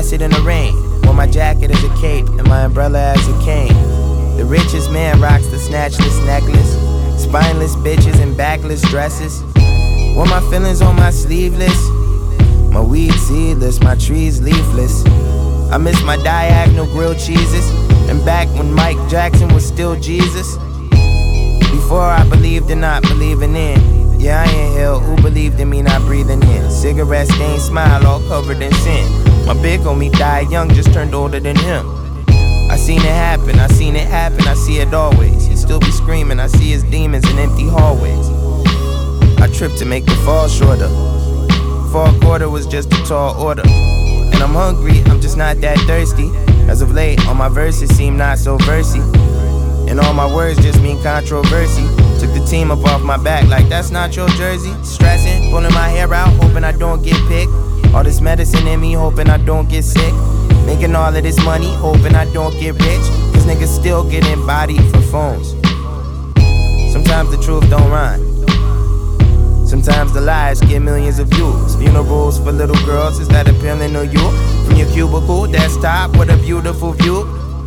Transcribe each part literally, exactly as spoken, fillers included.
sit in the rain. Wore my jacket as a cape and my umbrella as a cane. The richest man rocks the snatchless necklace. Spineless bitches in backless dresses. Wore my feelings on my sleeveless. My weed seedless, my trees leafless. I miss my diagonal grilled cheeses. And back when Mike Jackson was still Jesus. Before I believed in not believing in. Yeah, I inhaled, who believed in me not breathing in. Cigarette stained smile all covered in sin. My big homie died young, just turned older than him. I seen it happen, I seen it happen, I see it always. He still be screaming, I see his demons in empty hallways. I tripped to make the fall shorter. Fall quarter was just a tall order. And I'm hungry, I'm just not that thirsty. As of late, all my verses seem not so versy. And all my words just mean controversy. Took the team up off my back like that's not your jersey. Stressing, pulling my hair out, hoping I don't get picked. All this medicine in me, hoping I don't get sick. Making all of this money, hoping I don't get rich. Cause niggas still getting bodied for phones. Sometimes the truth don't rhyme. Sometimes the lies get millions of views. Funerals for little girls, is that appealing to you? From your cubicle, desktop, what a beautiful view.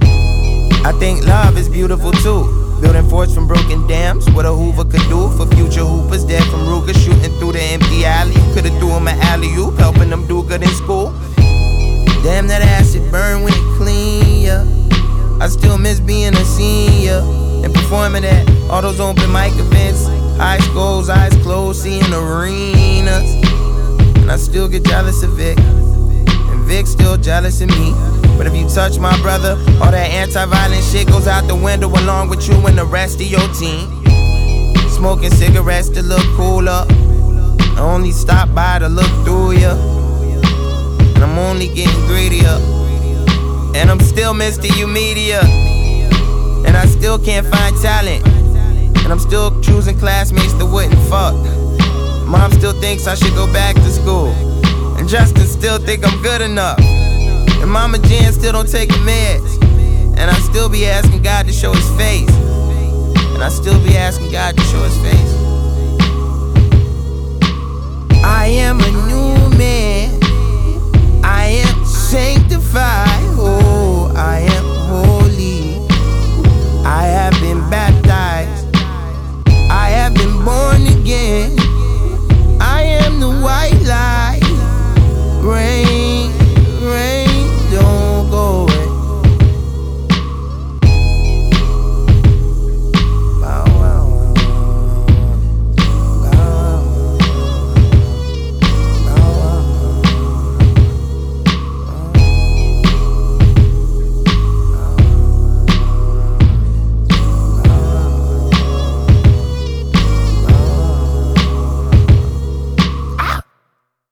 I think love is beautiful too. Building forts from broken dams, what a Hoover could do. For future hoopers dead from Ruger, shooting through the empty alley. Could've threw him an alley-oop, helping them do good in school. Damn, that acid burn when it clean, yeah. I still miss being a senior and performing at all those open mic events. Eyes closed, eyes closed, seeing arenas. And I still get jealous of Vic, and Vic's still jealous of me. But if you touch my brother, all that anti-violent shit goes out the window along with you and the rest of your team. Smoking cigarettes to look cooler. I only stop by to look through ya. And I'm only getting greedier. And I'm still Mister You Media. And I still can't find talent. And I'm still choosing classmates that wouldn't fuck. Mom still thinks I should go back to school. And Justin still think I'm good enough. And Mama Jan still don't take the meds. And I still be asking God to show his face. And I still be asking God to show his face. I am a